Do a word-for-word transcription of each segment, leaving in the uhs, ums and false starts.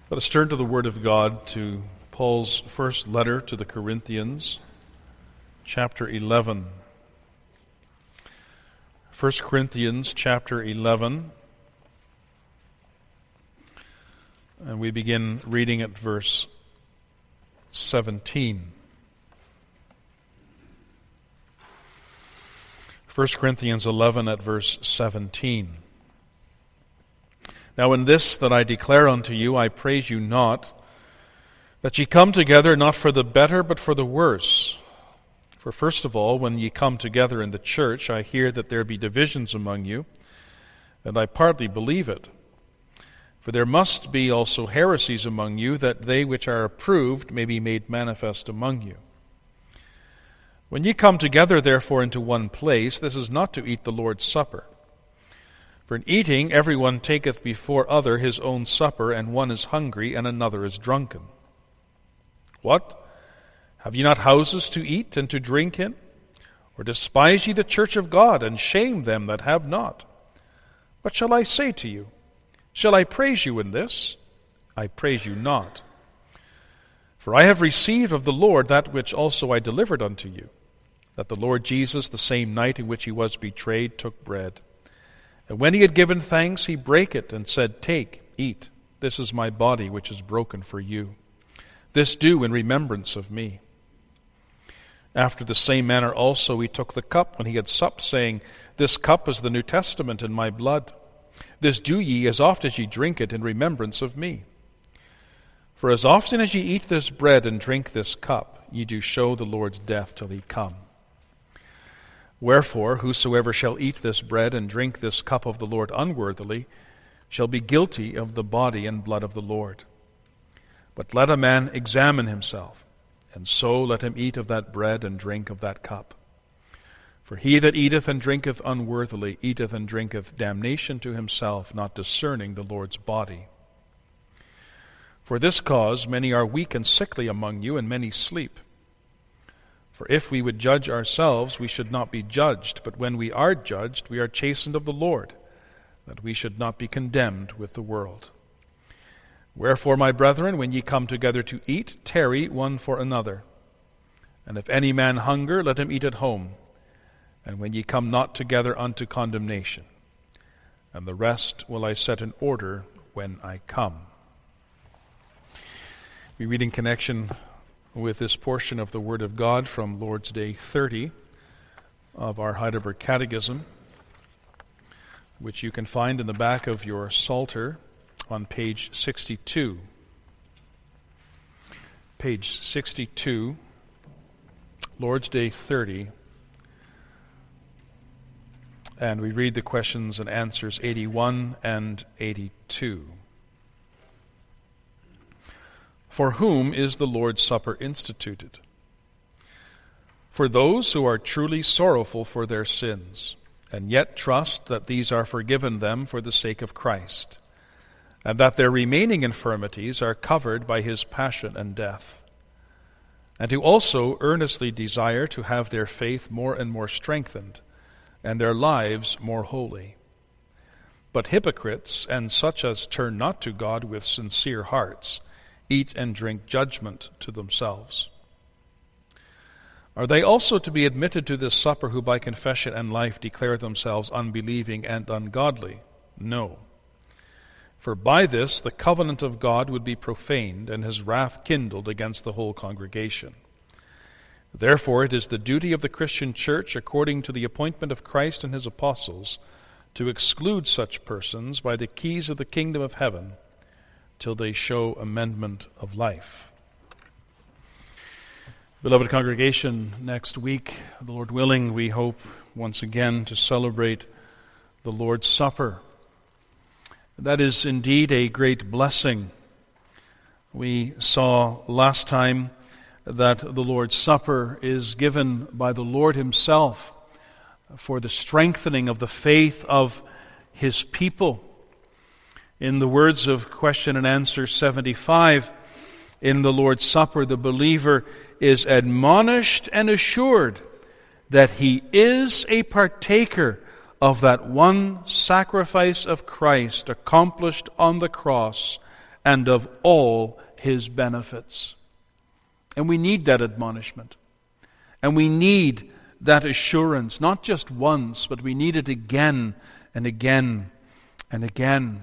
Let us turn to the Word of God, to Paul's first letter to the Corinthians, chapter eleven. First Corinthians chapter eleven, and we begin reading at verse seventeen. First Corinthians eleven at verse seventeen. Now in this that I declare unto you, I praise you not, that ye come together not for the better, but for the worse. For first of all, when ye come together in the church, I hear that there be divisions among you, and I partly believe it. For there must be also heresies among you, that they which are approved may be made manifest among you. When ye come together, therefore, into one place, this is not to eat the Lord's Supper. For in eating every one taketh before other his own supper, and one is hungry, and another is drunken. What? Have ye not houses to eat and to drink in? Or despise ye the church of God, and shame them that have not? What shall I say to you? Shall I praise you in this? I praise you not. For I have received of the Lord that which also I delivered unto you, that the Lord Jesus, the same night in which he was betrayed, took bread. And when he had given thanks, he brake it, and said, Take, eat, this is my body which is broken for you. This do in remembrance of me. After the same manner also he took the cup when he had supped, saying, This cup is the New Testament in my blood. This do ye as oft as ye drink it in remembrance of me. For as often as ye eat this bread and drink this cup, ye do show the Lord's death till he come. Wherefore, whosoever shall eat this bread and drink this cup of the Lord unworthily shall be guilty of the body and blood of the Lord. But let a man examine himself, and so let him eat of that bread and drink of that cup. For he that eateth and drinketh unworthily eateth and drinketh damnation to himself, not discerning the Lord's body. For this cause many are weak and sickly among you, and many sleep. For if we would judge ourselves, we should not be judged. But when we are judged, we are chastened of the Lord, that we should not be condemned with the world. Wherefore, my brethren, when ye come together to eat, tarry one for another. And if any man hunger, let him eat at home. And when ye come not together unto condemnation. And the rest will I set in order when I come. We read in connection with this portion of the Word of God from Lord's Day thirty of our Heidelberg Catechism, which you can find in the back of your Psalter on page sixty-two. Page sixty-two, Lord's Day thirty, and we read the questions and answers eighty-one and eighty-two. For whom is the Lord's Supper instituted? For those who are truly sorrowful for their sins, and yet trust that these are forgiven them for the sake of Christ, and that their remaining infirmities are covered by his passion and death, and who also earnestly desire to have their faith more and more strengthened, and their lives more holy. But hypocrites, and such as turn not to God with sincere hearts, eat and drink judgment to themselves. Are they also to be admitted to this supper who by confession and life declare themselves unbelieving and ungodly? No. For by this the covenant of God would be profaned, and his wrath kindled against the whole congregation. Therefore it is the duty of the Christian church, according to the appointment of Christ and his apostles, to exclude such persons by the keys of the kingdom of heaven, till they show amendment of life. Beloved congregation, next week, the Lord willing, we hope once again to celebrate the Lord's Supper. That is indeed a great blessing. We saw last time that the Lord's Supper is given by the Lord himself for the strengthening of the faith of his people. In the words of question and answer seventy-five, in the Lord's Supper, the believer is admonished and assured that he is a partaker of that one sacrifice of Christ accomplished on the cross and of all his benefits. And we need that admonishment. And we need that assurance, not just once, but we need it again and again and again.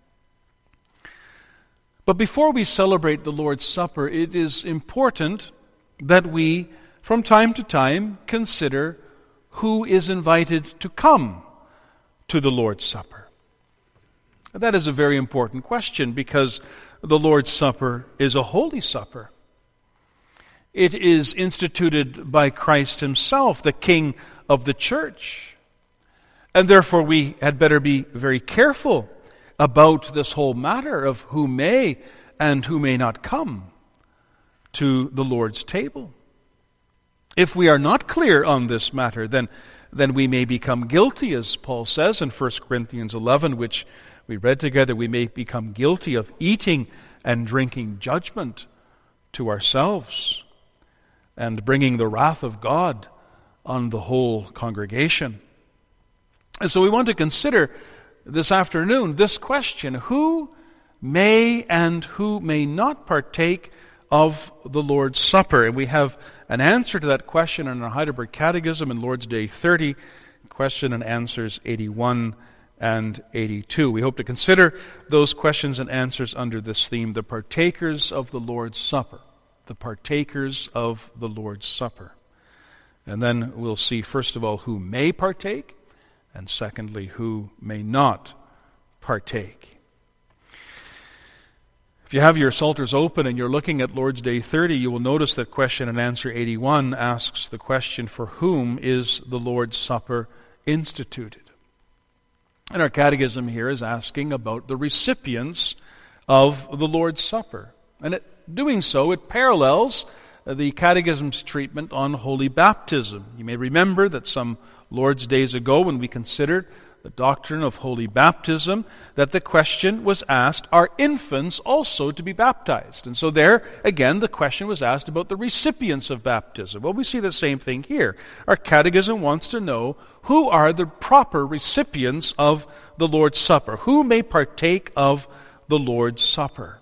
But before we celebrate the Lord's Supper, it is important that we, from time to time, consider who is invited to come to the Lord's Supper. That is a very important question because the Lord's Supper is a holy supper. It is instituted by Christ himself, the King of the church. And therefore we had better be very careful about this whole matter of who may and who may not come to the Lord's table. If we are not clear on this matter, then, then we may become guilty, as Paul says in First Corinthians eleven, which we read together. We may become guilty of eating and drinking judgment to ourselves and bringing the wrath of God on the whole congregation. And so we want to consider this afternoon this question: who may and who may not partake of the Lord's Supper? And we have an answer to that question in our Heidelberg Catechism in Lord's Day thirty, question and answers eighty-one and eighty-two. We hope to consider those questions and answers under this theme: the partakers of the Lord's Supper. The partakers of the Lord's Supper. And then we'll see, first of all, who may partake, and secondly, who may not partake. If you have your Psalters open and you're looking at Lord's Day thirty, you will notice that question and answer eighty-one asks the question, for whom is the Lord's Supper instituted? And our catechism here is asking about the recipients of the Lord's Supper. And it doing so, it parallels the Catechism's treatment on holy baptism. You may remember that some Lord's days ago, when we considered the doctrine of holy baptism, that the question was asked, are infants also to be baptized? And so there, again, the question was asked about the recipients of baptism. Well, we see the same thing here. Our catechism wants to know who are the proper recipients of the Lord's Supper. Who may partake of the Lord's Supper?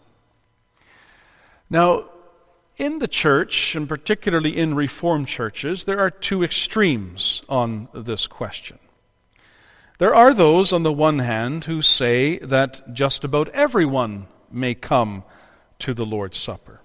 Now, in the church, and particularly in Reformed churches, there are two extremes on this question. There are those, on the one hand, who say that just about everyone may come to the Lord's Supper.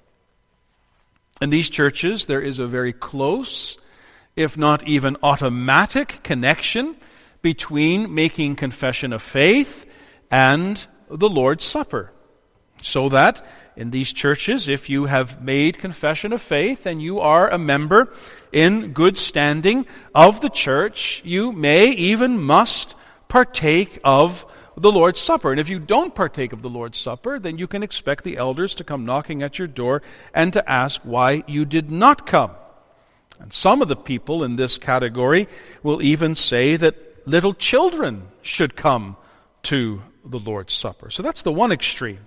In these churches, there is a very close, if not even automatic, connection between making confession of faith and the Lord's Supper. So that in these churches, if you have made confession of faith and you are a member in good standing of the church, you may, even must, partake of the Lord's Supper. And if you don't partake of the Lord's Supper, then you can expect the elders to come knocking at your door and to ask why you did not come. And some of the people in this category will even say that little children should come to the Lord's Supper. So that's the one extreme.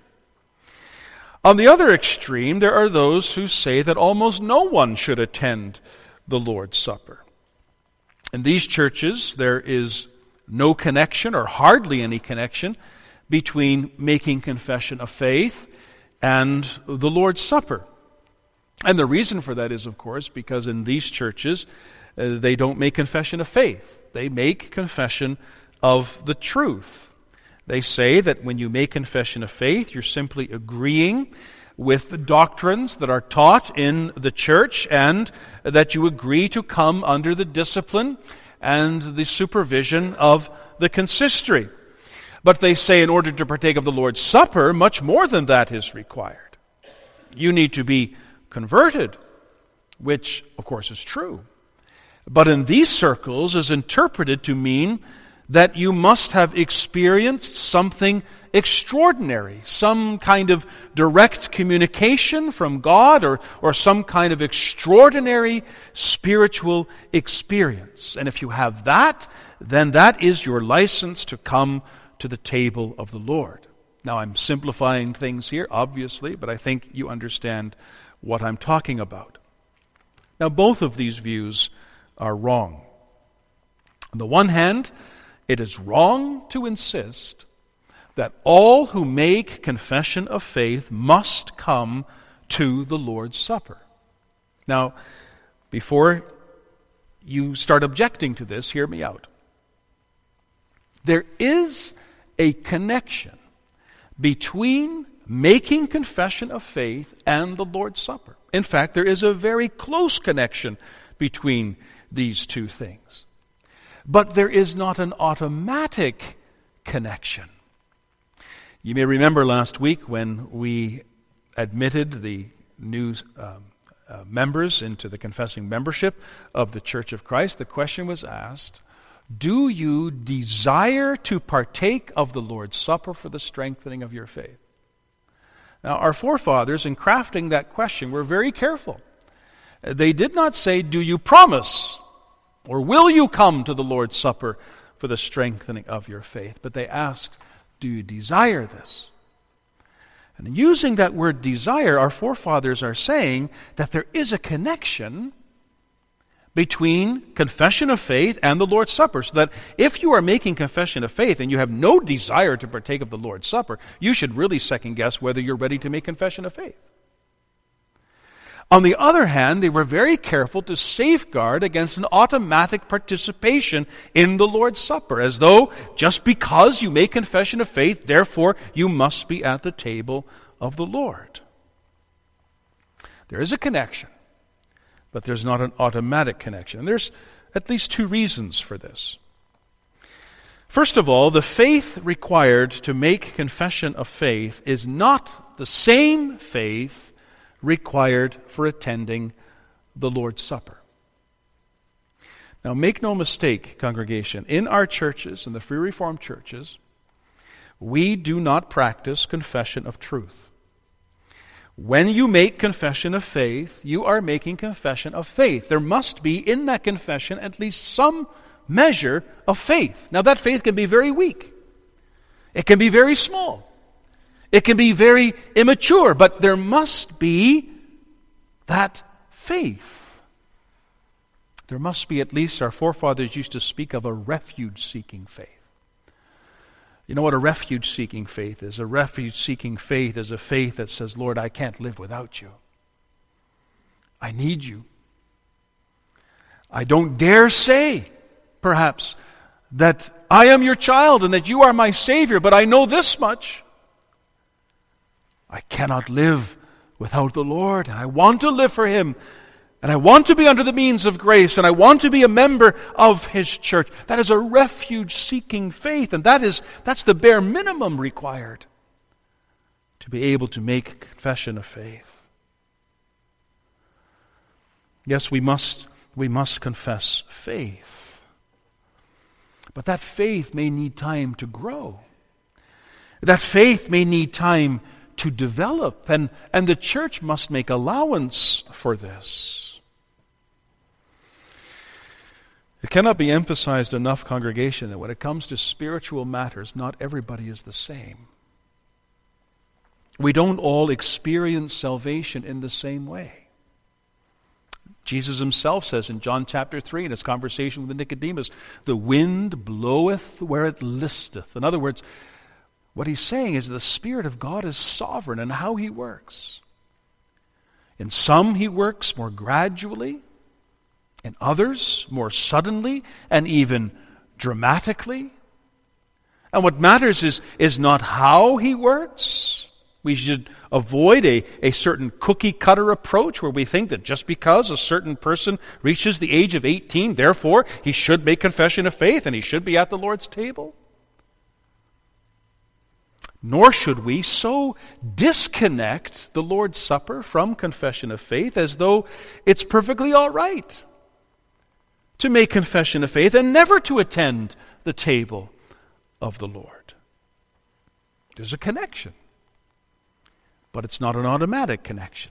On the other extreme, there are those who say that almost no one should attend the Lord's Supper. In these churches, there is no connection, or hardly any connection, between making confession of faith and the Lord's Supper. And the reason for that is, of course, because in these churches, uh, they don't make confession of faith. They make confession of the truth. They say that when you make confession of faith, you're simply agreeing with the doctrines that are taught in the church, and that you agree to come under the discipline and the supervision of the consistory. But they say in order to partake of the Lord's Supper, much more than that is required. You need to be converted, which, of course, is true. But in these circles is interpreted to mean that you must have experienced something extraordinary, some kind of direct communication from God, or, or some kind of extraordinary spiritual experience. And if you have that, then that is your license to come to the table of the Lord. Now, I'm simplifying things here, obviously, but I think you understand what I'm talking about. Now, both of these views are wrong. On the one hand, it is wrong to insist that all who make confession of faith must come to the Lord's Supper. Now, before you start objecting to this, hear me out. There is a connection between making confession of faith and the Lord's Supper. In fact, there is a very close connection between these two things. But there is not an automatic connection. You may remember last week when we admitted the new um, uh, members into the confessing membership of the Church of Christ, the question was asked, do you desire to partake of the Lord's Supper for the strengthening of your faith? Now, our forefathers, in crafting that question, were very careful. They did not say, do you promise, or will you come to the Lord's Supper for the strengthening of your faith? But they asked, do you desire this? And using that word desire, our forefathers are saying that there is a connection between confession of faith and the Lord's Supper. So that if you are making confession of faith and you have no desire to partake of the Lord's Supper, you should really second guess whether you're ready to make confession of faith. On the other hand, they were very careful to safeguard against an automatic participation in the Lord's Supper, as though just because you make confession of faith, therefore you must be at the table of the Lord. There is a connection, but there's not an automatic connection. And there's at least two reasons for this. First of all, the faith required to make confession of faith is not the same faith required for attending the Lord's Supper. Now, make no mistake, congregation, in our churches, in the Free Reformed churches, we do not practice confession of truth. When you make confession of faith, you are making confession of faith. There must be in that confession at least some measure of faith. Now, that faith can be very weak. It can be very small. It can be very immature, but there must be that faith. There must be, at least our forefathers used to speak of a refuge-seeking faith. You know what a refuge-seeking faith is? A refuge-seeking faith is a faith that says, Lord, I can't live without you. I need you. I don't dare say, perhaps, that I am your child and that you are my Savior, but I know this much. I cannot live without the Lord, and I want to live for Him, and I want to be under the means of grace, and I want to be a member of His church. That is a refuge-seeking faith, and that is that's the bare minimum required to be able to make confession of faith. Yes, we must we must confess faith, but that faith may need time to grow. That faith may need time to develop, and, and the church must make allowance for this. It cannot be emphasized enough, congregation, that when it comes to spiritual matters, not everybody is the same. We don't all experience salvation in the same way. Jesus himself says in John chapter three, in his conversation with Nicodemus, the wind bloweth where it listeth. In other words, what he's saying is the Spirit of God is sovereign in how He works. In some He works more gradually, in others more suddenly, and even dramatically. And what matters is, is not how He works. We should avoid a, a certain cookie-cutter approach where we think that just because a certain person reaches the age of eighteen, therefore he should make confession of faith and he should be at the Lord's table. Nor should we so disconnect the Lord's Supper from confession of faith as though it's perfectly all right to make confession of faith and never to attend the table of the Lord. There's a connection, but it's not an automatic connection.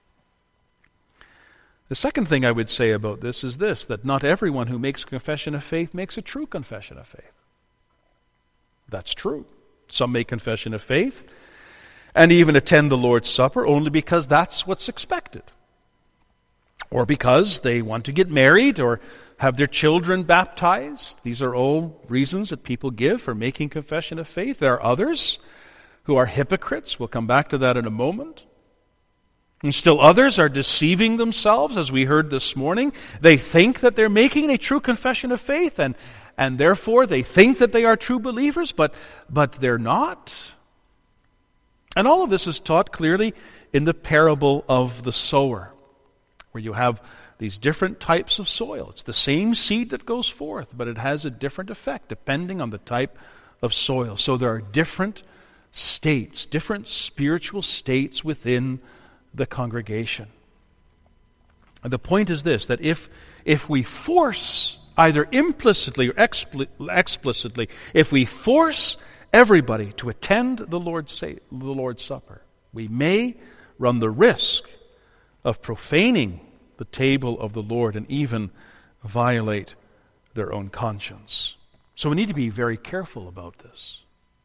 The second thing I would say about this is this, that not everyone who makes confession of faith makes a true confession of faith. That's true. Some make confession of faith and even attend the Lord's Supper only because that's what's expected. or because they want to get married or have their children baptized. These are all reasons that people give for making confession of faith. There are others who are hypocrites. We'll come back to that in a moment. And still others are deceiving themselves, as we heard this morning. They think that they're making a true confession of faith, and, and therefore they think that they are true believers, but, but they're not. And all of this is taught clearly in the parable of the sower, where you have these different types of soil. It's the same seed that goes forth, but it has a different effect depending on the type of soil. So there are different states, different spiritual states within the congregation. And the point is this, that if if we force, either implicitly or expli- explicitly, if we force everybody to attend the Lord's, sa- the Lord's Supper, we may run the risk of profaning the table of the Lord and even violate their own conscience. So we need to be very careful about this.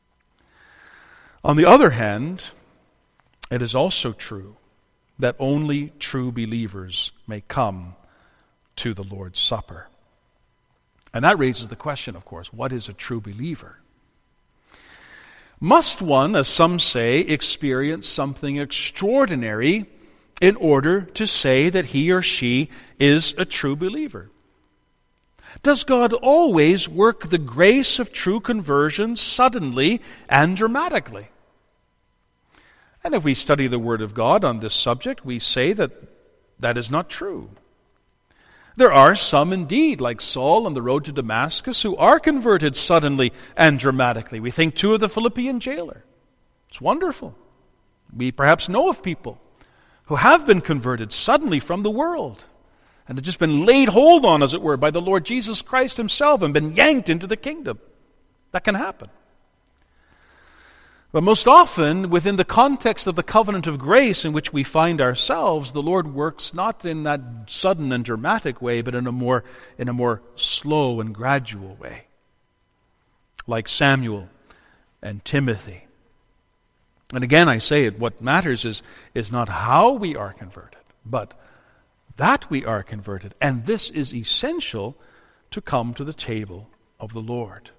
On the other hand, it is also true that only true believers may come to the Lord's Supper. And that raises the question, of course, what is a true believer? Must one, as some say, experience something extraordinary in order to say that he or she is a true believer? Does God always work the grace of true conversion suddenly and dramatically? And if we study the Word of God on this subject, we say that that is not true. There are some indeed, like Saul on the road to Damascus, who are converted suddenly and dramatically. We think too of the Philippian jailer. It's wonderful. We perhaps know of people who have been converted suddenly from the world and have just been laid hold on, as it were, by the Lord Jesus Christ himself and been yanked into the kingdom. That can happen. But most often, within the context of the covenant of grace in which we find ourselves, the Lord works not in that sudden and dramatic way, but in a more, in a more slow and gradual way. Like Samuel and Timothy. And again, I say it, what matters is, is not how we are converted, but that we are converted. And this is essential to come to the table of the Lord.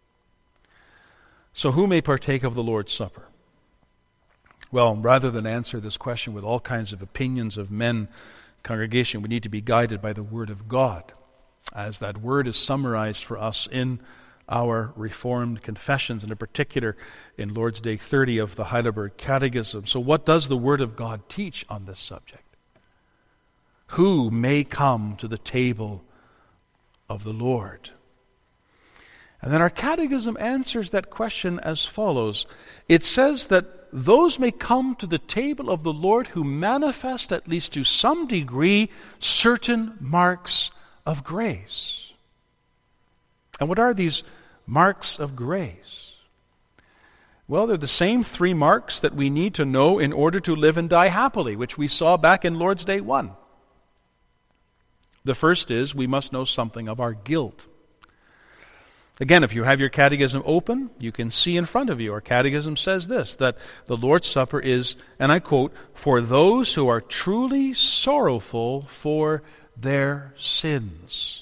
So who may partake of the Lord's Supper? Well, rather than answer this question with all kinds of opinions of men, congregation, we need to be guided by the Word of God, as that Word is summarized for us in our Reformed confessions, and in particular in Lord's Day thirty of the Heidelberg Catechism. So what does the Word of God teach on this subject? Who may come to the table of the Lord? And then our catechism answers that question as follows. It says that those may come to the table of the Lord who manifest, at least to some degree, certain marks of grace. And what are these marks of grace? Well, they're the same three marks that we need to know in order to live and die happily, which we saw back in Lord's Day one. The first is we must know something of our guilt. Again, if you have your catechism open, you can see in front of you, our catechism says this, that the Lord's Supper is, and I quote, for those who are truly sorrowful for their sins.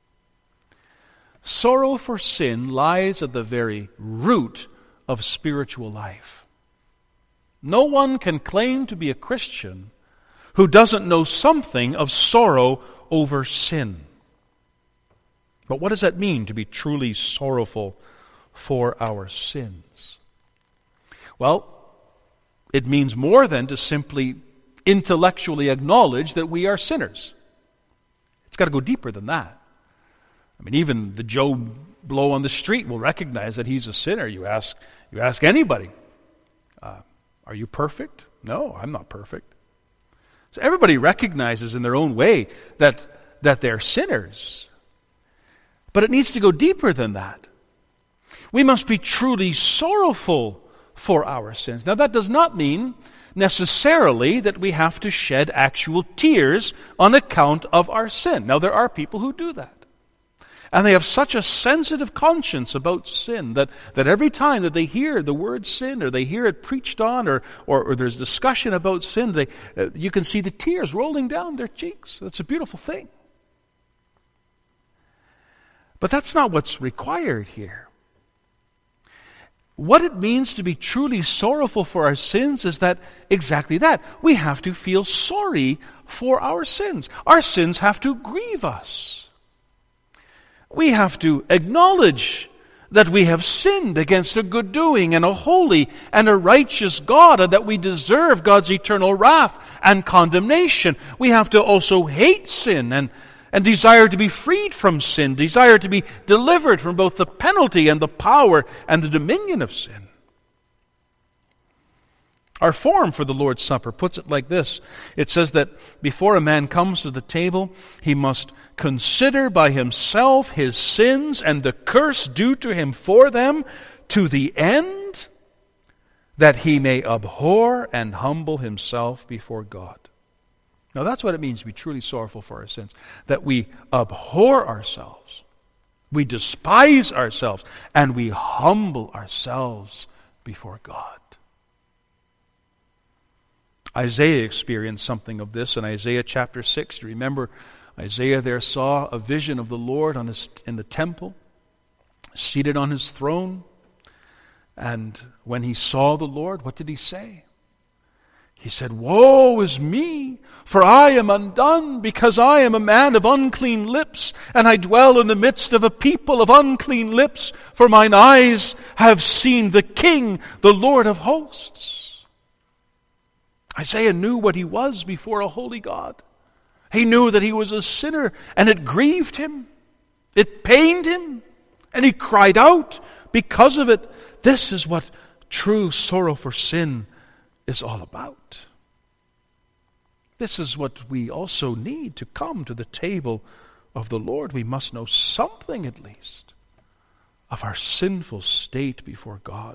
Sorrow for sin lies at the very root of spiritual life. No one can claim to be a Christian who doesn't know something of sorrow over sin. But what does that mean, to be truly sorrowful for our sins? Well, it means more than to simply intellectually acknowledge that we are sinners. It's got to go deeper than that. I mean, even the Joe Blow on the street will recognize that he's a sinner. You ask, you ask anybody, uh, are you perfect? No, I'm not perfect. So everybody recognizes in their own way that, that they're sinners. But it needs to go deeper than that. We must be truly sorrowful for our sins. Now, that does not mean necessarily that we have to shed actual tears on account of our sin. Now, there are people who do that. And they have such a sensitive conscience about sin that, that every time that they hear the word sin, or they hear it preached on, or, or, or there's discussion about sin, they, uh, you can see the tears rolling down their cheeks. That's a beautiful thing. But that's not what's required here. What it means to be truly sorrowful for our sins is that exactly that. We have to feel sorry for our sins. Our sins have to grieve us. We have to acknowledge that we have sinned against a good doing and a holy and a righteous God, and that we deserve God's eternal wrath and condemnation. We have to also hate sin and, and desire to be freed from sin, desire to be delivered from both the penalty and the power and the dominion of sin. Our form for the Lord's Supper puts it like this. It says that before a man comes to the table, he must consider by himself his sins and the curse due to him for them, to the end that he may abhor and humble himself before God. Now that's what it means to be truly sorrowful for our sins. That we abhor ourselves, we despise ourselves, and we humble ourselves before God. Isaiah experienced something of this in Isaiah chapter six. You remember, Isaiah there saw a vision of the Lord on his, in the temple, seated on his throne. And when he saw the Lord, what did he say? He said, "Woe is me, for I am undone, because I am a man of unclean lips, and I dwell in the midst of a people of unclean lips, for mine eyes have seen the King, the Lord of hosts." Isaiah knew what he was before a holy God. He knew that he was a sinner, and it grieved him. It pained him, and he cried out because of it. This is what true sorrow for sin is all about. This is what we also need to come to the table of the Lord. We must know something, at least, of our sinful state before God.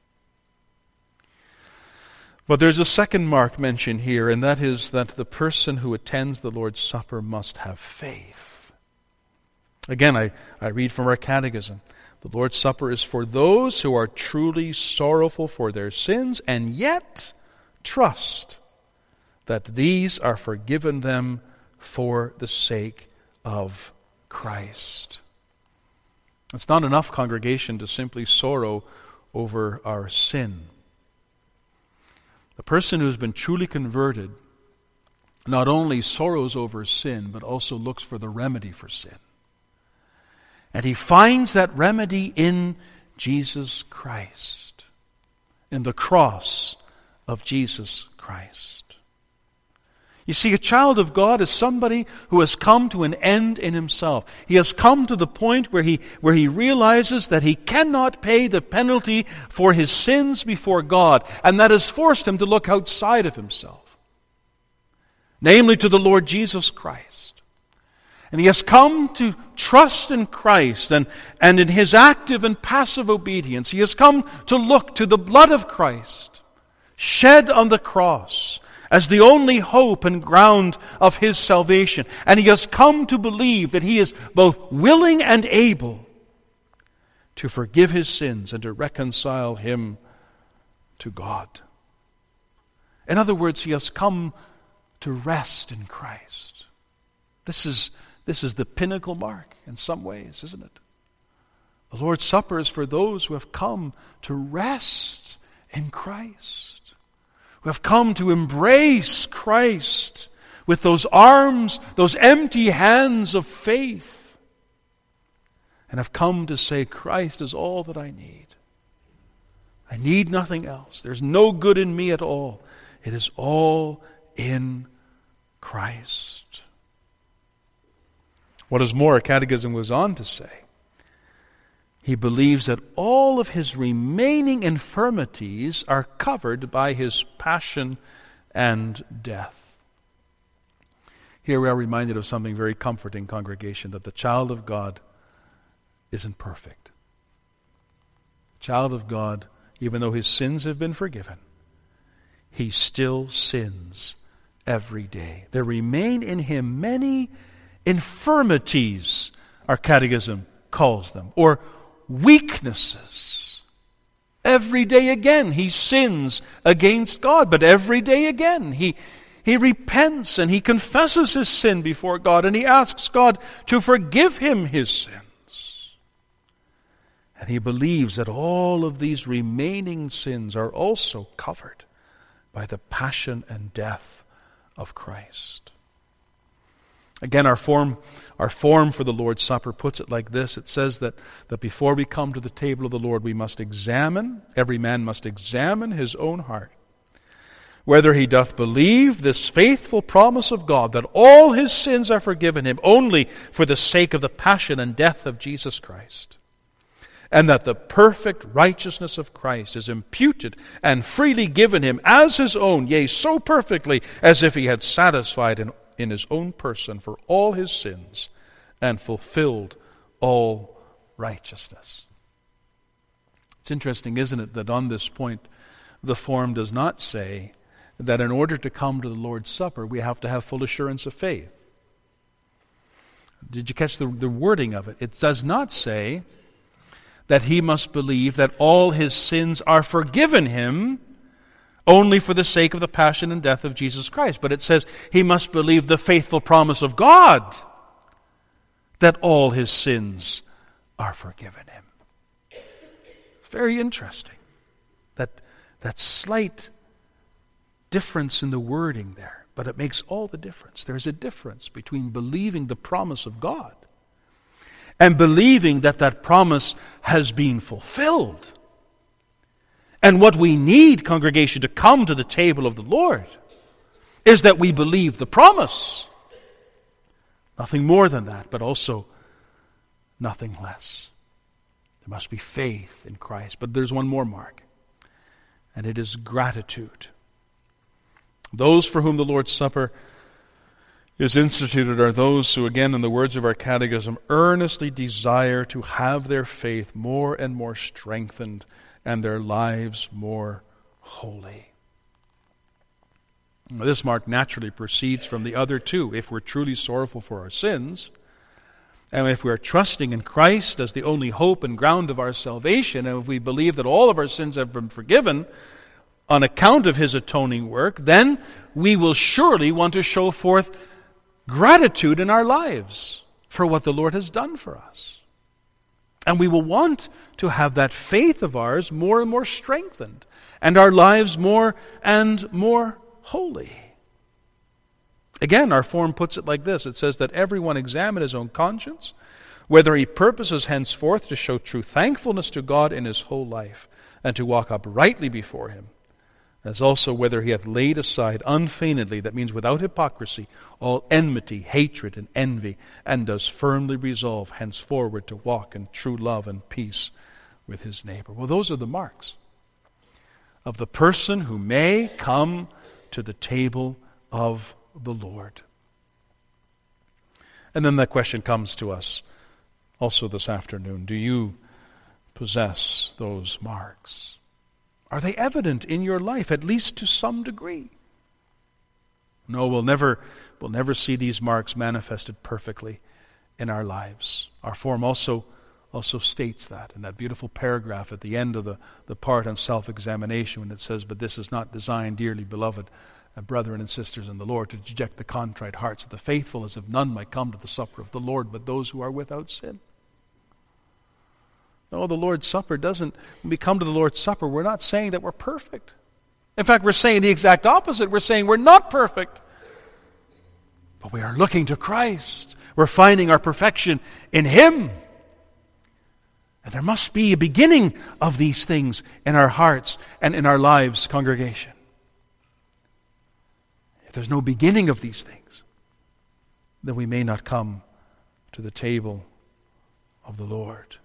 But there's a second mark mentioned here, and that is that the person who attends the Lord's Supper must have faith. Again, I, I read from our catechism. The Lord's Supper is for those who are truly sorrowful for their sins and yet trust that these are forgiven them for the sake of Christ. It's not enough, congregation, to simply sorrow over our sin. The person who's been truly converted not only sorrows over sin, but also looks for the remedy for sin. And he finds that remedy in Jesus Christ, in the cross of Jesus Christ. You see, a child of God is somebody who has come to an end in himself. He has come to the point where he, where he realizes that he cannot pay the penalty for his sins before God, and that has forced him to look outside of himself, namely to the Lord Jesus Christ. And he has come to trust in Christ, and, and in his active and passive obedience, he has come to look to the blood of Christ, shed on the cross, as the only hope and ground of his salvation. And he has come to believe that he is both willing and able to forgive his sins and to reconcile him to God. In other words, he has come to rest in Christ. This is, this is the pinnacle mark in some ways, isn't it? The Lord's Supper is for those who have come to rest in Christ. We have come to embrace Christ with those arms, those empty hands of faith, and have come to say, Christ is all that I need. I need nothing else. There's no good in me at all. It is all in Christ. What is more, Catechism goes on to say, he believes that all of his remaining infirmities are covered by his passion and death. Here we are reminded of something very comforting, congregation, that the child of God isn't perfect. The child of God, even though his sins have been forgiven, he still sins every day. There remain in him many infirmities our catechism calls them, or weaknesses. Every day again he sins against God, but every day again he, he repents and he confesses his sin before God, and he asks God to forgive him his sins. And he believes that all of these remaining sins are also covered by the passion and death of Christ. Again, our form, our form for the Lord's Supper puts it like this. It says that, that before we come to the table of the Lord, we must examine, every man must examine his own heart, whether he doth believe this faithful promise of God, that all his sins are forgiven him only for the sake of the passion and death of Jesus Christ, and that the perfect righteousness of Christ is imputed and freely given him as his own, yea, so perfectly as if he had satisfied in, in his own person for all his sins and fulfilled all righteousness. It's interesting, isn't it, that on this point the form does not say that in order to come to the Lord's Supper we have to have full assurance of faith. Did you catch the, the wording of it? It does not say that he must believe that all his sins are forgiven him only for the sake of the passion and death of Jesus Christ. But it says he must believe the faithful promise of God that all his sins are forgiven him. Very interesting. That, that slight difference in the wording there, but it makes all the difference. There's a difference between believing the promise of God and believing that that promise has been fulfilled. And what we need, congregation, to come to the table of the Lord is that we believe the promise. Nothing more than that, but also nothing less. There must be faith in Christ. But there's one more mark, and it is gratitude. Those for whom the Lord's Supper is instituted are those who, again, in the words of our catechism, earnestly desire to have their faith more and more strengthened and their lives more holy. This mark naturally proceeds from the other two. If we're truly sorrowful for our sins, and if we're trusting in Christ as the only hope and ground of our salvation, and if we believe that all of our sins have been forgiven on account of his atoning work, then we will surely want to show forth gratitude in our lives for what the Lord has done for us. And we will want to have that faith of ours more and more strengthened, and our lives more and more holy. Again, our form puts it like this. It says that everyone examine his own conscience, whether he purposes henceforth to show true thankfulness to God in his whole life, and to walk uprightly before him, as also whether he hath laid aside unfeignedly, that means without hypocrisy, all enmity, hatred, and envy, and does firmly resolve henceforward to walk in true love and peace with his neighbor. Well, those are the marks of the person who may come to the table of the Lord. And then that question comes to us also this afternoon. Do you possess those marks? Are they evident in your life, at least to some degree? No, we'll never, we'll never see these marks manifested perfectly in our lives. Our form also, also states that in that beautiful paragraph at the end of the, the part on self-examination, when it says, "But this is not designed, dearly beloved uh, brethren and sisters in the Lord, to deject the contrite hearts of the faithful, as if none might come to the supper of the Lord, but those who are without sin." No, the Lord's Supper doesn't, when we come to the Lord's Supper, we're not saying that we're perfect. In fact, we're saying the exact opposite. We're saying we're not perfect. But we are looking to Christ. We're finding our perfection in Him. And there must be a beginning of these things in our hearts and in our lives, congregation. If there's no beginning of these things, then we may not come to the table of the Lord.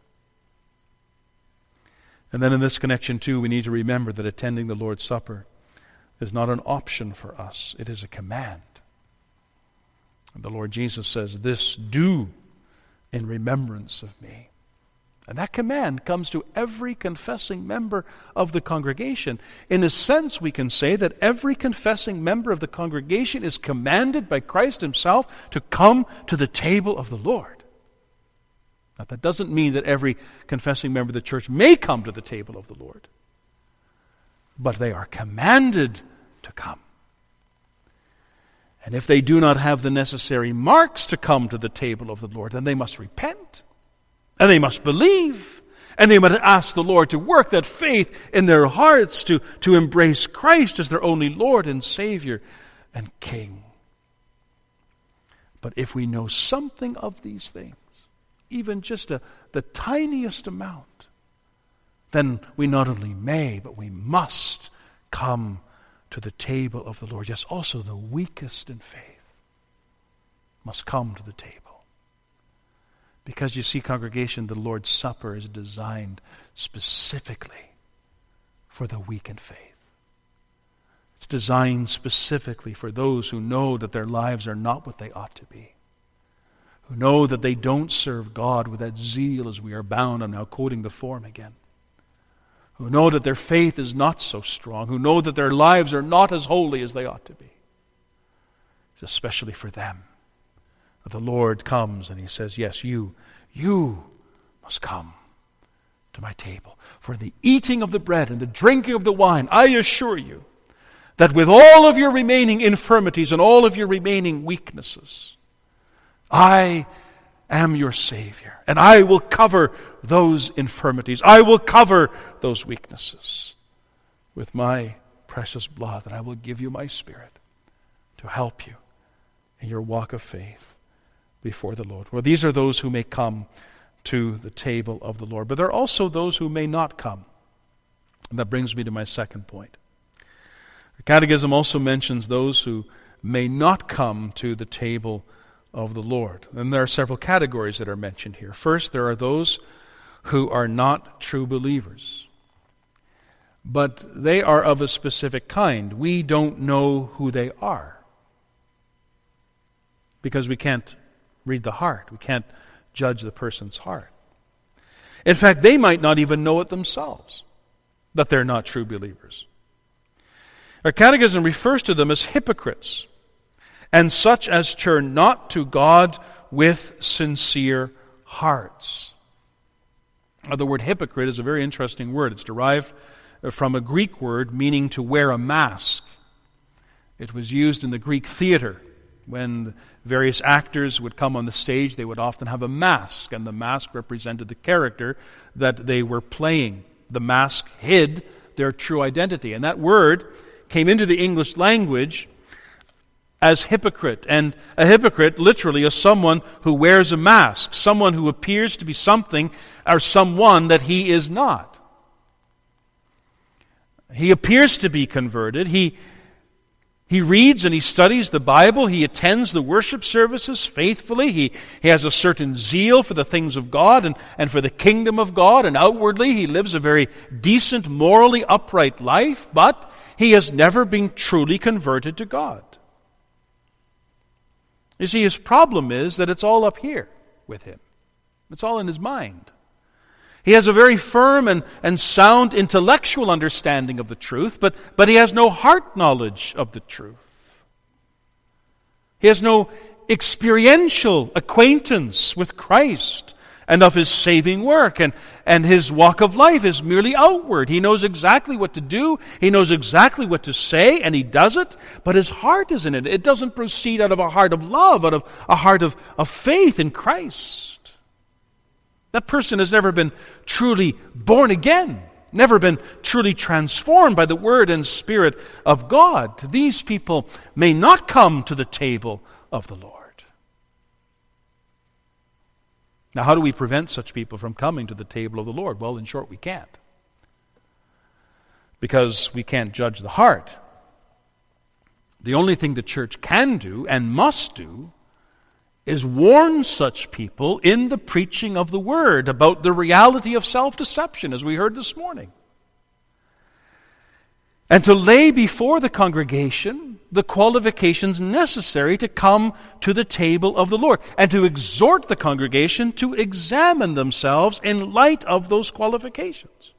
And then in this connection too, we need to remember that attending the Lord's Supper is not an option for us. It is a command. And the Lord Jesus says, "This do in remembrance of me." And that command comes to every confessing member of the congregation. In a sense, we can say that every confessing member of the congregation is commanded by Christ Himself to come to the table of the Lord. Now, that doesn't mean that every confessing member of the church may come to the table of the Lord, but they are commanded to come. And if they do not have the necessary marks to come to the table of the Lord, then they must repent, and they must believe, and they must ask the Lord to work that faith in their hearts to, to embrace Christ as their only Lord and Savior and King. But if we know something of these things, even just a, the tiniest amount, then we not only may, but we must come to the table of the Lord. Yes, also the weakest in faith must come to the table. Because you see, congregation, the Lord's Supper is designed specifically for the weak in faith. It's designed specifically for those who know that their lives are not what they ought to be, who know that they don't serve God with that zeal as we are bound. I'm now quoting the form again. Who know that their faith is not so strong, who know that their lives are not as holy as they ought to be. It's especially for them that the Lord comes and He says, yes, you, you must come to my table. For the eating of the bread and the drinking of the wine, I assure you that with all of your remaining infirmities and all of your remaining weaknesses, I am your Savior, and I will cover those infirmities. I will cover those weaknesses with my precious blood, and I will give you my Spirit to help you in your walk of faith before the Lord. Well, these are those who may come to the table of the Lord, but there are also those who may not come. And that brings me to my second point. The Catechism also mentions those who may not come to the table of the Lord. And there are several categories that are mentioned here. First, there are those who are not true believers, but they are of a specific kind. We don't know who they are because we can't read the heart. We can't judge the person's heart. In fact, they might not even know it themselves, that they're not true believers. Our Catechism refers to them as hypocrites, and such as turn not to God with sincere hearts. Now, the word hypocrite is a very interesting word. It's derived from a Greek word meaning to wear a mask. It was used in the Greek theater. When various actors would come on the stage, they would often have a mask, and the mask represented the character that they were playing. The mask hid their true identity. And that word came into the English language as hypocrite. And a hypocrite literally is someone who wears a mask, someone who appears to be something or someone that he is not. He appears to be converted. He, he reads and he studies the Bible. He attends the worship services faithfully. He, he has a certain zeal for the things of God and, and for the kingdom of God. And outwardly he lives a very decent, morally upright life, but he has never been truly converted to God. You see, his problem is that it's all up here with him. It's all in his mind. He has a very firm and, and sound intellectual understanding of the truth, but, but he has no heart knowledge of the truth. He has no experiential acquaintance with Christ and of His saving work, and, and his walk of life is merely outward. He knows exactly what to do, he knows exactly what to say, and he does it, but his heart isn't in it. It doesn't proceed out of a heart of love, out of a heart of, of faith in Christ. That person has never been truly born again, never been truly transformed by the Word and Spirit of God. These people may not come to the table of the Lord. Now, how do we prevent such people from coming to the table of the Lord? Well, in short, we can't. Because we can't judge the heart. The only thing the church can do and must do is warn such people in the preaching of the Word about the reality of self-deception, as we heard this morning. And to lay before the congregation the qualifications necessary to come to the table of the Lord, and to exhort the congregation to examine themselves in light of those qualifications.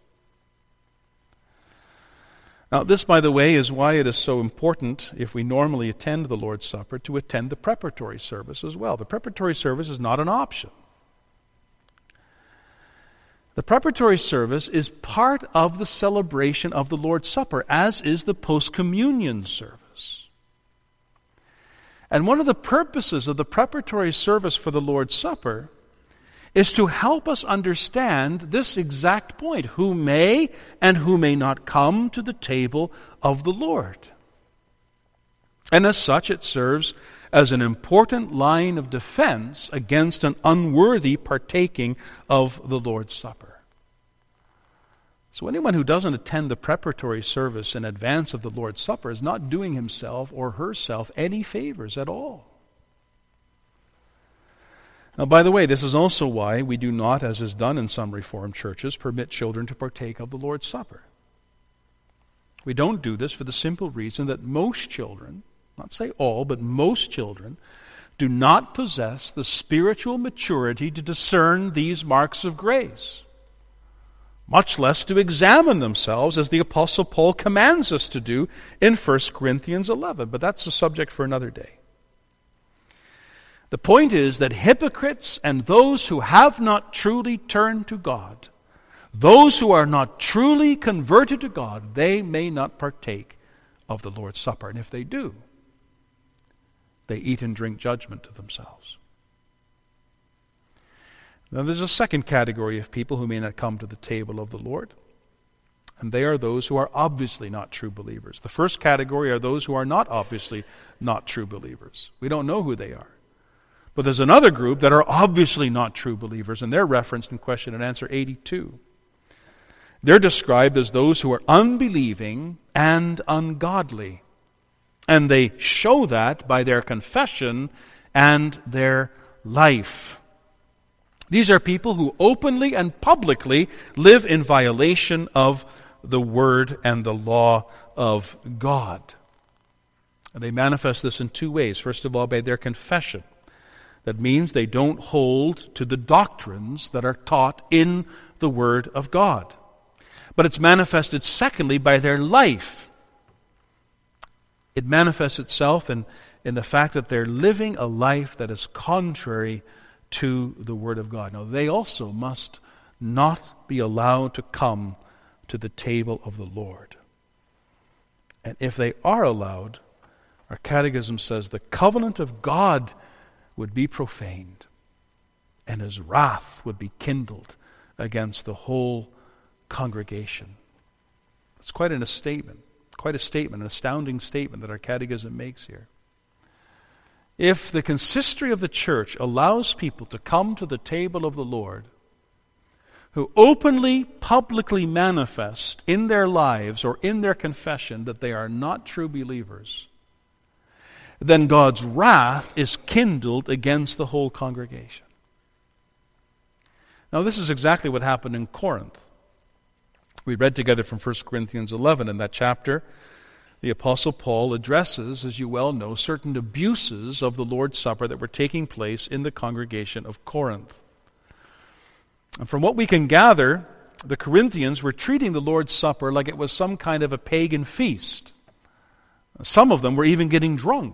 Now, this, by the way, is why it is so important, if we normally attend the Lord's Supper, to attend the preparatory service as well. The preparatory service is not an option. The preparatory service is part of the celebration of the Lord's Supper, as is the post-communion service. And one of the purposes of the preparatory service for the Lord's Supper is to help us understand this exact point: who may and who may not come to the table of the Lord. And as such, it serves as an important line of defense against an unworthy partaking of the Lord's Supper. So anyone who doesn't attend the preparatory service in advance of the Lord's Supper is not doing himself or herself any favors at all. Now, by the way, this is also why we do not, as is done in some Reformed churches, permit children to partake of the Lord's Supper. We don't do this for the simple reason that most children, not say all, but most children, do not possess the spiritual maturity to discern these marks of grace, much less to examine themselves, as the Apostle Paul commands us to do in First Corinthians eleven. But that's a subject for another day. The point is that hypocrites and those who have not truly turned to God, those who are not truly converted to God, they may not partake of the Lord's Supper. And if they do, they eat and drink judgment to themselves. Now there's a second category of people who may not come to the table of the Lord, and they are those who are obviously not true believers. The first category are those who are not obviously not true believers. We don't know who they are. But there's another group that are obviously not true believers, and they're referenced in question and answer eighty-two. They're described as those who are unbelieving and ungodly. And they show that by their confession and their life. These are people who openly and publicly live in violation of the Word and the law of God. And they manifest this in two ways. First of all, by their confession. That means they don't hold to the doctrines that are taught in the Word of God. But it's manifested, secondly, by their life. It manifests itself in, in the fact that they're living a life that is contrary to the Word of God. Now, they also must not be allowed to come to the table of the Lord. And if they are allowed, our catechism says the covenant of God would be profaned, and His wrath would be kindled against the whole congregation. It's quite an, a statement, quite a statement, an astounding statement that our catechism makes here. If the consistory of the church allows people to come to the table of the Lord who openly, publicly manifest in their lives or in their confession that they are not true believers, then God's wrath is kindled against the whole congregation. Now, this is exactly what happened in Corinth. We read together from First Corinthians eleven. In that chapter, the Apostle Paul addresses, as you well know, certain abuses of the Lord's Supper that were taking place in the congregation of Corinth. And from what we can gather, the Corinthians were treating the Lord's Supper like it was some kind of a pagan feast. Some of them were even getting drunk.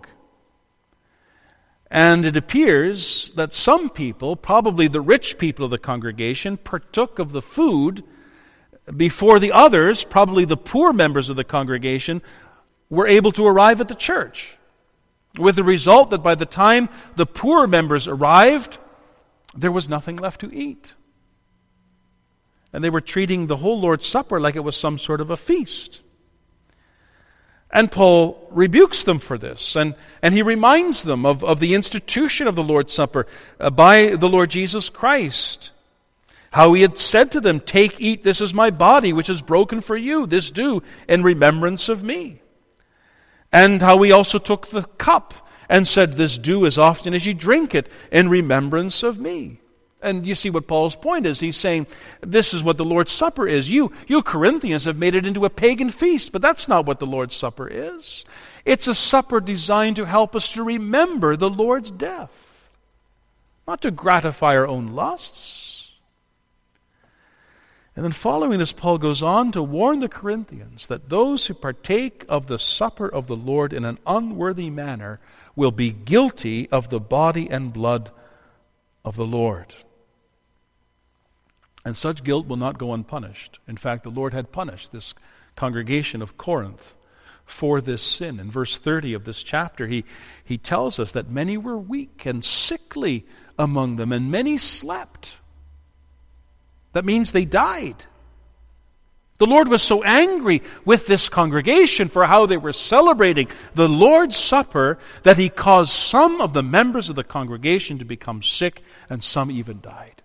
And it appears that some people, probably the rich people of the congregation, partook of the food before the others, probably the poor members of the congregation, were able to arrive at the church. With the result that by the time the poor members arrived, there was nothing left to eat. And they were treating the whole Lord's Supper like it was some sort of a feast. And Paul rebukes them for this, and, and he reminds them of, of the institution of the Lord's Supper uh, by the Lord Jesus Christ. How he had said to them, "Take, eat, this is my body, which is broken for you. This do in remembrance of me." And how he also took the cup and said, "This do as often as you drink it in remembrance of me." And you see what Paul's point is. He's saying, this is what the Lord's Supper is. You, you Corinthians have made it into a pagan feast, but that's not what the Lord's Supper is. It's a supper designed to help us to remember the Lord's death, not to gratify our own lusts. And then following this, Paul goes on to warn the Corinthians that those who partake of the supper of the Lord in an unworthy manner will be guilty of the body and blood of the Lord. And such guilt will not go unpunished. In fact, the Lord had punished this congregation of Corinth for this sin. In verse thirty of this chapter, he, he tells us that many were weak and sickly among them, and many slept. That means they died. The Lord was so angry with this congregation for how they were celebrating the Lord's Supper that he caused some of the members of the congregation to become sick, and some even died.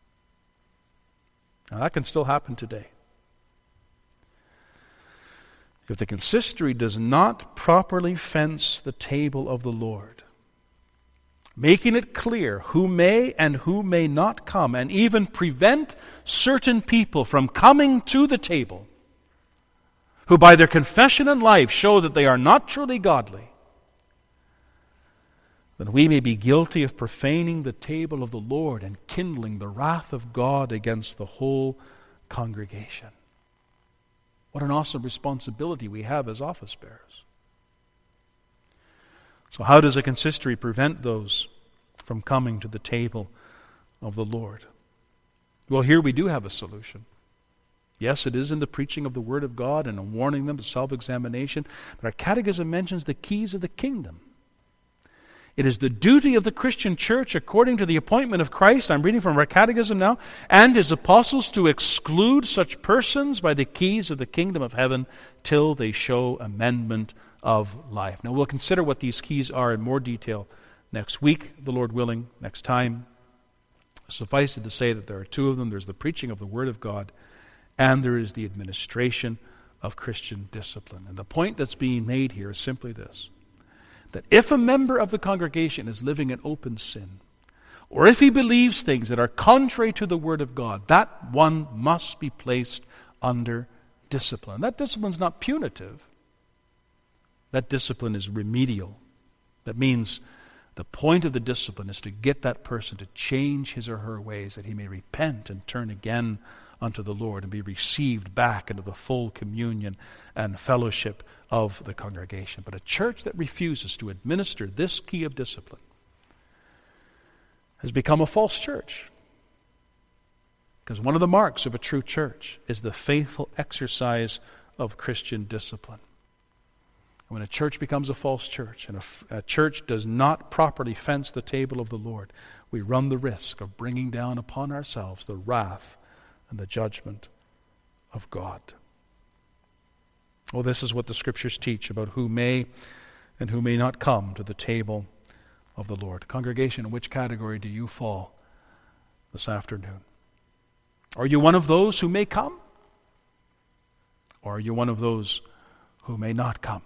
Now that can still happen today. If the consistory does not properly fence the table of the Lord, making it clear who may and who may not come, and even prevent certain people from coming to the table, who by their confession and life show that they are not truly godly, then we may be guilty of profaning the table of the Lord and kindling the wrath of God against the whole congregation. What an awesome responsibility we have as office bearers. So how does a consistory prevent those from coming to the table of the Lord? Well, here we do have a solution. Yes, it is in the preaching of the Word of God and in warning them to self-examination, but our catechism mentions the keys of the kingdom. It is the duty of the Christian church, according to the appointment of Christ, I'm reading from our catechism now, and his apostles, to exclude such persons by the keys of the kingdom of heaven till they show amendment of life. Now we'll consider what these keys are in more detail next week, the Lord willing, next time. Suffice it to say that there are two of them. There's the preaching of the Word of God, and there is the administration of Christian discipline. And the point that's being made here is simply this: that if a member of the congregation is living in open sin, or if he believes things that are contrary to the Word of God, that one must be placed under discipline. That discipline is not punitive. That discipline is remedial. That means the point of the discipline is to get that person to change his or her ways, that he may repent and turn again unto the Lord and be received back into the full communion and fellowship of the congregation. But a church that refuses to administer this key of discipline has become a false church. Because one of the marks of a true church is the faithful exercise of Christian discipline. When a church becomes a false church, and a, a church does not properly fence the table of the Lord, we run the risk of bringing down upon ourselves the wrath and the judgment of God. Well, this is what the Scriptures teach about who may and who may not come to the table of the Lord. Congregation, in which category do you fall this afternoon? Are you one of those who may come? Or are you one of those who may not come?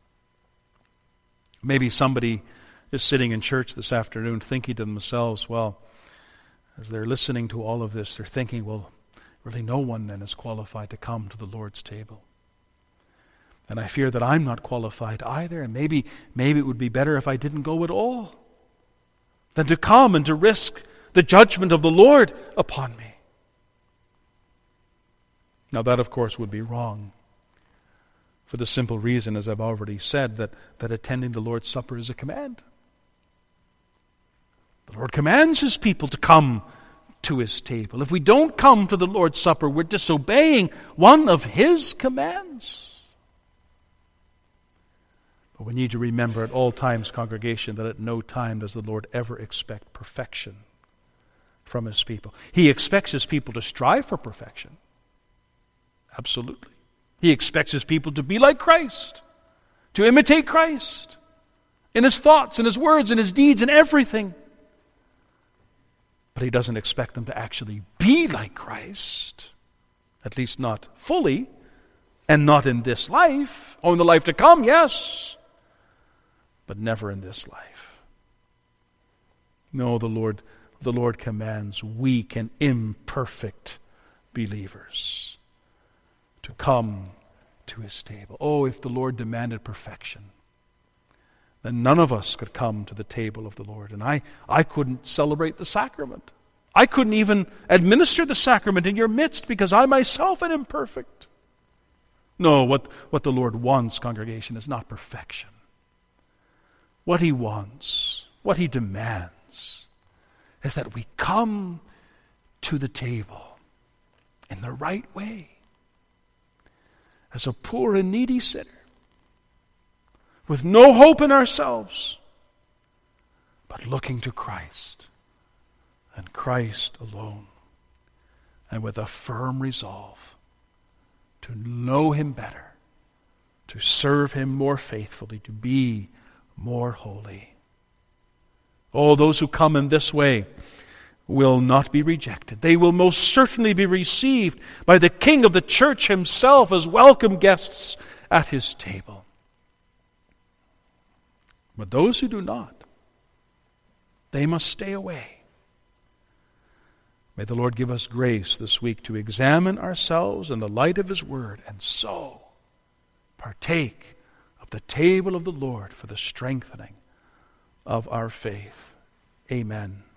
Maybe somebody is sitting in church this afternoon thinking to themselves, well, as they're listening to all of this, they're thinking, well, really no one then is qualified to come to the Lord's table. And I fear that I'm not qualified either, and maybe, maybe it would be better if I didn't go at all than to come and to risk the judgment of the Lord upon me. Now that, of course, would be wrong, for the simple reason, as I've already said, that, that attending the Lord's Supper is a command. The Lord commands His people to come to His table. If we don't come to the Lord's Supper, we're disobeying one of His commands. But we need to remember at all times, congregation, that at no time does the Lord ever expect perfection from His people. He expects His people to strive for perfection. Absolutely. He expects His people to be like Christ, to imitate Christ in His thoughts, in His words, in His deeds, in everything. But He doesn't expect them to actually be like Christ, at least not fully, and not in this life. Oh, in the life to come, yes, but never in this life. No, the Lord, the Lord commands weak and imperfect believers to come to His table. Oh, if the Lord demanded perfection, then none of us could come to the table of the Lord. And I, I couldn't celebrate the sacrament. I couldn't even administer the sacrament in your midst because I myself am imperfect. No, what, what the Lord wants, congregation, is not perfection. What He wants, what He demands, is that we come to the table in the right way, as a poor and needy sinner, with no hope in ourselves, but looking to Christ and Christ alone, and with a firm resolve to know Him better, to serve Him more faithfully, to be more holy. Oh, those who come in this way will not be rejected. They will most certainly be received by the King of the church Himself as welcome guests at His table. But those who do not, they must stay away. May the Lord give us grace this week to examine ourselves in the light of His Word, and so partake of the table of the Lord for the strengthening of our faith. Amen.